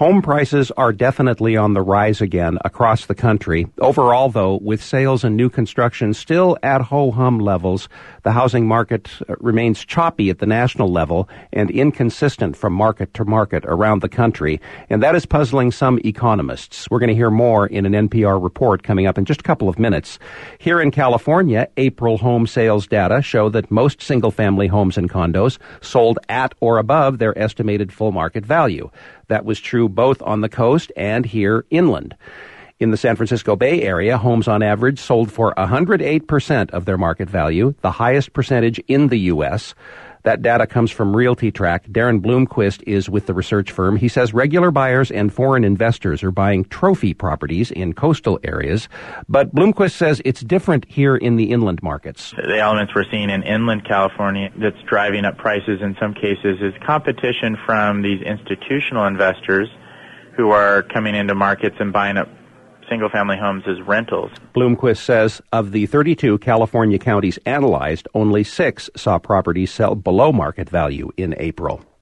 Home prices are definitely on the rise again across the country. Overall, though, with sales and new construction still at ho-hum levels, the housing market remains choppy at the national level and inconsistent from market to market around the country, and that is puzzling some economists. We're going to hear more in an NPR report coming up in just a couple of minutes. Here in California, April home sales data show that most single-family homes and condos sold at or above their estimated full market value. That was true both on the coast and here inland. In the San Francisco Bay Area, homes on average sold for 108% of their market value, the highest percentage in the U.S. That data comes from RealtyTrack. Darren Bloomquist is with the research firm. He says regular buyers and foreign investors are buying trophy properties in coastal areas, but Bloomquist says it's different here in the inland markets. The elements we're seeing in inland California that's driving up prices in some cases is competition from these institutional investors who are coming into markets and buying up single-family homes as rentals. Bloomquist says of the 32 California counties analyzed, only 6 saw properties sell below market value in April.